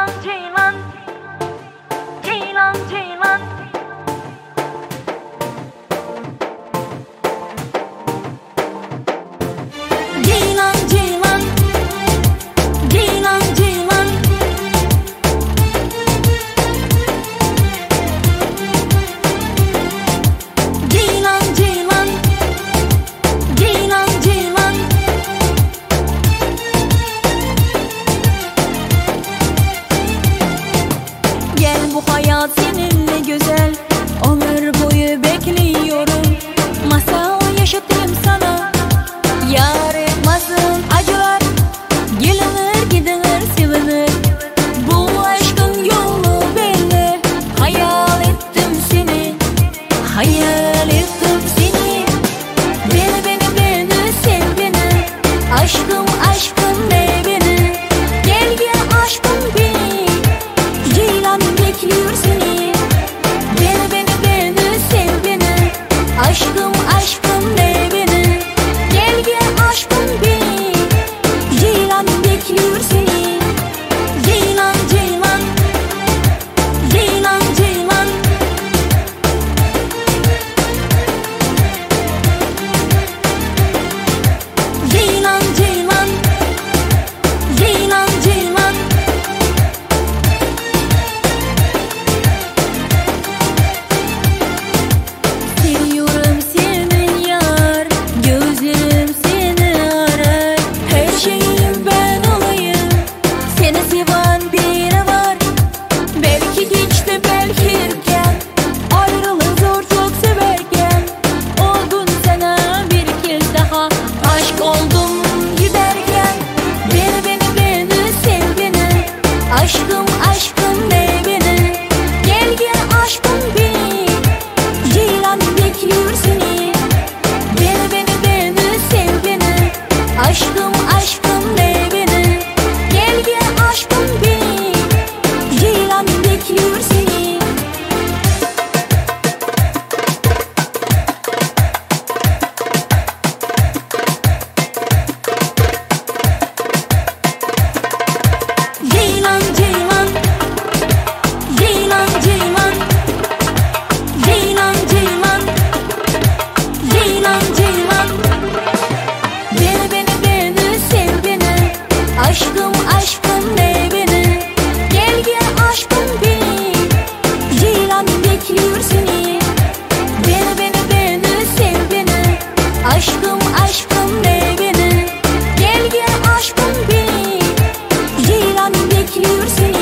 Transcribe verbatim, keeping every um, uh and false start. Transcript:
Ceylan Ceylan Ceylan Ceylan Ceylan Ceylan Ceylan Ceylan Ceylan Ceylan Ceylan Ceylan Gel bu hayat seninle güzel, ömür boyu bekliyorum. Masal yaşatayım sana, yaramazın acılar. Gelinir gidilir sevinir, bu aşkın yolu belli. Hayal ettim seni, hayal ettim seni. Beni beni beni sev beni, aşkım aşkım ne beni. Gel gel aşkım beni, Ceylan bekliyor seni. Beni beni beni sev beni, aşkım aşkım ne beni. Gel gel aşkım beni, Ceylan bekliyor seni. Ceylan Ceylan Ceylan Ceylan Ceylan Ceylan Ceylan Ceylan Seviyorum seni yar, gözlerim seni arar. Her şeyim ben olayım, seni seven biri var. Belki geçti belki erken, ayrılık zor çok severken. O gün sana bir kez daha aşk oldum giderken. Beni beni beni sev beni, aşkım aşkım ne beni. Gel gel aşkım beni, Ceylan bekliyor seni. Beni beni beni sev beni, aşkım aşkım ne beni. Gel gel aşkım beni, Ceylan bekliyor seni. Ceylan Ceylan Ceylan Ceylan Ceylan Ceylan Ceylan Ceylan Beni beni beni sev beni, aşkım aşkım ne beni. Gel gel aşkım beni, Ceylan bekliyor seni. Beni beni beni sev beni, aşkım aşkım ne beni. Gel gel aşkım beni, Ceylan bekliyor seni.